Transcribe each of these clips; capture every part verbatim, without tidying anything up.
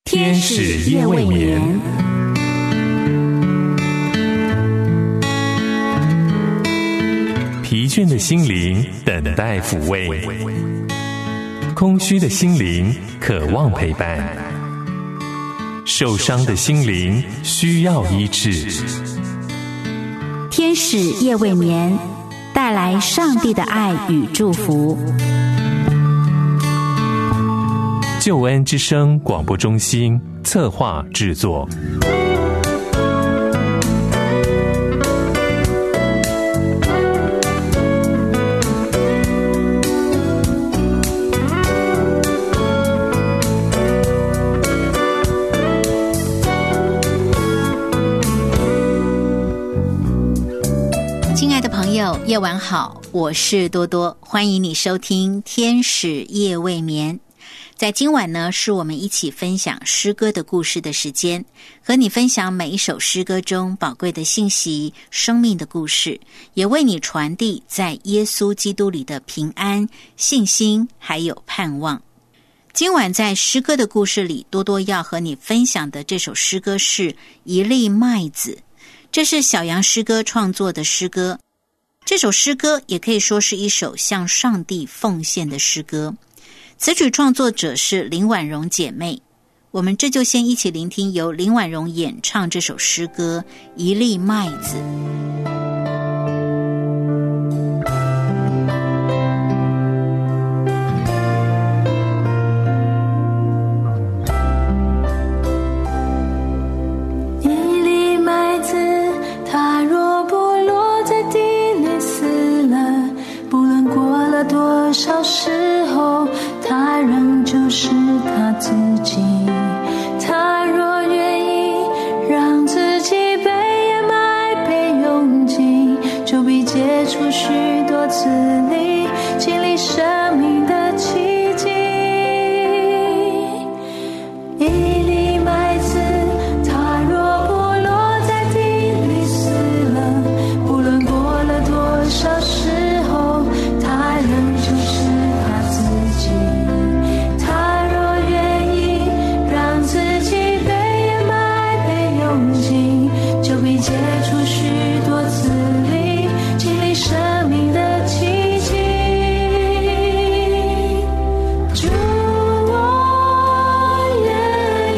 天使夜未眠，疲倦的心灵等待抚慰，空虚的心灵渴望陪伴，受伤的心灵需要医治。 天使夜未眠，带来上帝的爱与祝福。 救恩之声广播中心策划制作。 亲爱的朋友，夜晚好，我是多多，欢迎你收听天使夜未眠。在今晚呢，是我们一起分享诗歌的故事的时间，和你分享每一首诗歌中宝贵的信息、生命的故事，也为你传递在耶稣基督里的平安、信心还有盼望。今晚在诗歌的故事里，多多要和你分享的这首诗歌是一粒麦子，这是小杨诗歌创作的诗歌。这首诗歌也可以说是一首向上帝奉献的诗歌。词曲创作者是林婉容姐妹，我们这就先一起聆听由林婉容演唱这首诗歌《一粒麦子》。 一粒麦子，它若不落在地里死了，不论过了多少时候，他仍就是他自己。他若愿意让自己被掩埋被拥挤，就必结出许多子粒，经历生命的奇迹。一粒麦子，它若不落在地里死了，不论过了多少时候，它仍就是他自己。他若愿意让自己被掩埋被拥挤，就必结出许多子粒，经历生命的奇迹。主，我愿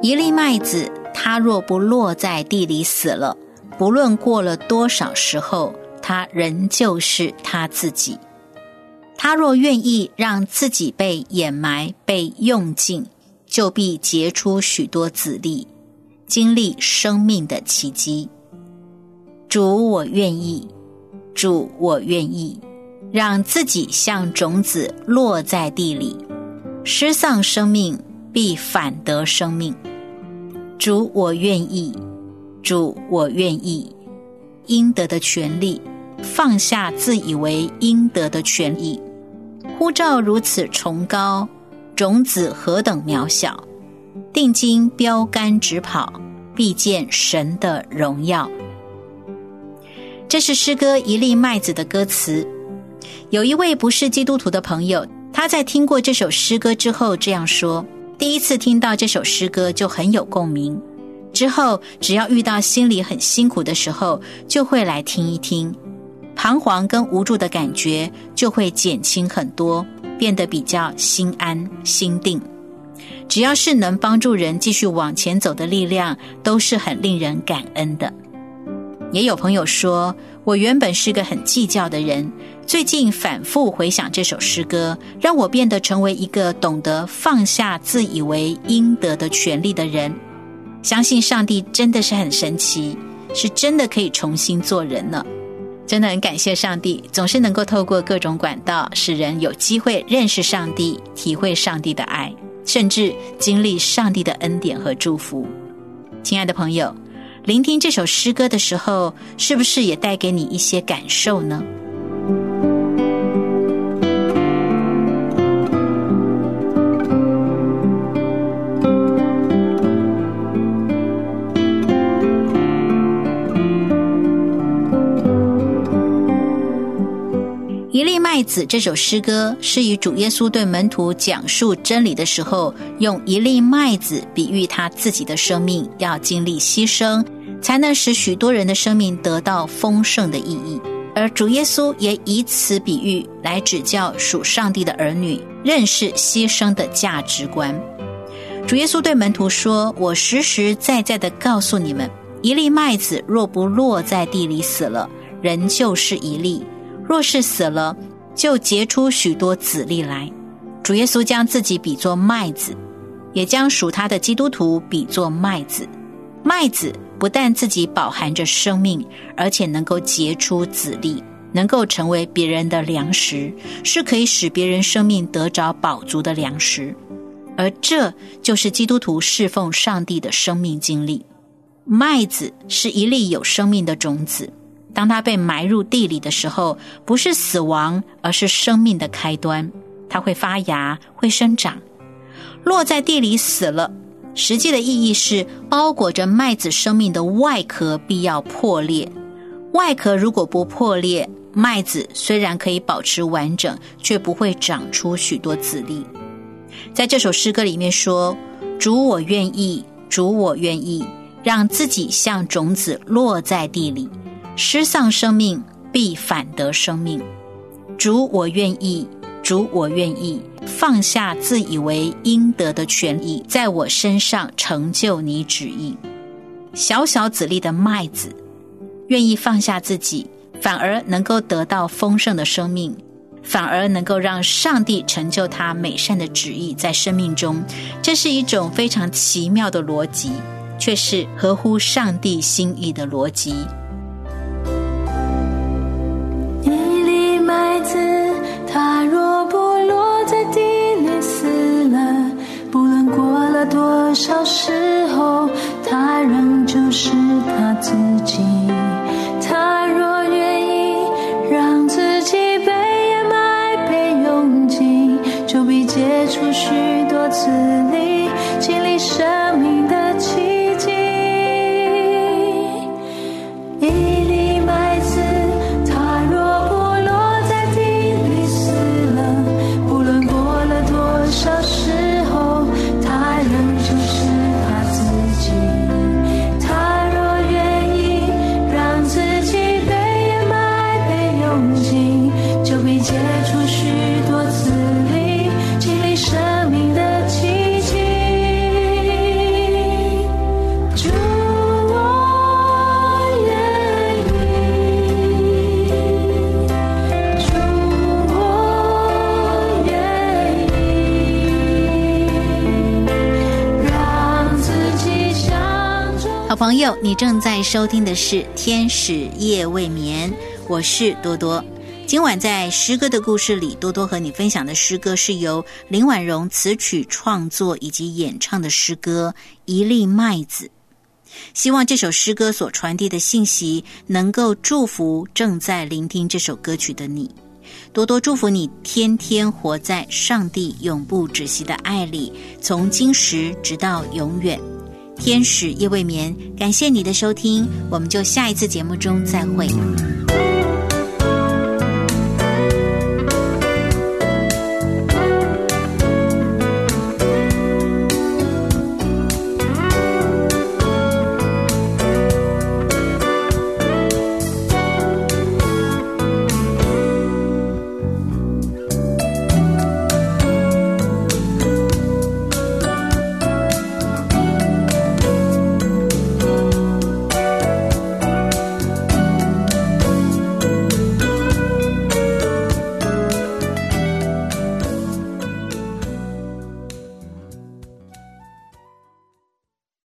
一粒麦子，它若不落在地里死了，不论过了多少时候，它仍旧是它自己。他若愿意让自己被掩埋、被用尽，就必结出许多子粒，经历生命的奇迹。主，我愿意，主，我愿意，让自己像种子落在地里，失丧生命，必反得生命。主，我愿意，主，我愿意，应得的权利，放下自以为应得的权益。呼召如此崇高，种子何等渺小，定睛标杆直跑，必见神的荣耀。这是诗歌《一粒麦子》的歌词。有一位不是基督徒的朋友，他在听过这首诗歌之后这样说：第一次听到这首诗歌就很有共鸣，之后只要遇到心里很辛苦的时候，就会来听一听，彷徨跟无助的感觉就会减轻很多，变得比较心安心定。只要是能帮助人继续往前走的力量，都是很令人感恩的。也有朋友说，我原本是个很计较的人，最近反复回想这首诗歌，让我变得成为一个懂得放下自以为应得的权利的人。相信上帝真的是很神奇，是真的可以重新做人了。真的很感谢上帝，总是能够透过各种管道，使人有机会认识上帝，体会上帝的爱，甚至经历上帝的恩典和祝福。亲爱的朋友，聆听这首诗歌的时候，是不是也带给你一些感受呢？一粒麦子这首诗歌是以主耶稣对门徒讲述真理的时候，用一粒麦子比喻他自己的生命要经历牺牲，才能使许多人的生命得到丰盛的意义。而主耶稣也以此比喻来指教属上帝的儿女认识牺牲的价值观。主耶稣对门徒说，我实实在在地告诉你们，一粒麦子若不落在地里死了，仍旧是一粒，若是死了，就结出许多子粒来。主耶稣将自己比作麦子，也将属他的基督徒比作麦子。麦子不但自己饱含着生命，而且能够结出子粒，能够成为别人的粮食，是可以使别人生命得着饱足的粮食。而这就是基督徒侍奉上帝的生命经历。麦子是一粒有生命的种子，当它被埋入地里的时候，不是死亡，而是生命的开端。它会发芽，会生长。落在地里死了，实际的意义是包裹着麦子生命的外壳必要破裂。外壳如果不破裂，麦子虽然可以保持完整，却不会长出许多子粒。在这首诗歌里面说，主我愿意，主我愿意，让自己像种子落在地里，失丧生命，必反得生命。主我愿意，主我愿意，放下自以为应得的权益，在我身上成就你旨意。小小子粒的麦子，愿意放下自己，反而能够得到丰盛的生命，反而能够让上帝成就他美善的旨意在生命中。这是一种非常奇妙的逻辑，却是合乎上帝心意的逻辑。 一粒麦子，它若不落在地里死了，不论过了多少时候，它仍旧是它自己。它若愿意让自己被掩埋、被用尽，就必结出许多子粒，经历生命的奇迹。一粒麦子，它若不落在地里死了，不论过了多少时候，它仍旧是它自己。它若愿意让自己被掩埋、被用尽，就必结出许多子粒，经历生命的奇迹。 好朋友，你正在收听的是天使夜未眠，我是多多。今晚在诗歌的故事里，多多和你分享的诗歌是由林婉容词曲创作以及演唱的诗歌《一粒麦子》。希望这首诗歌所传递的信息能够祝福正在聆听这首歌曲的你。多多祝福你天天活在上帝永不止息的爱里，从今时直到永远。天使夜未眠，感谢你的收听，我们就下一次节目中再会。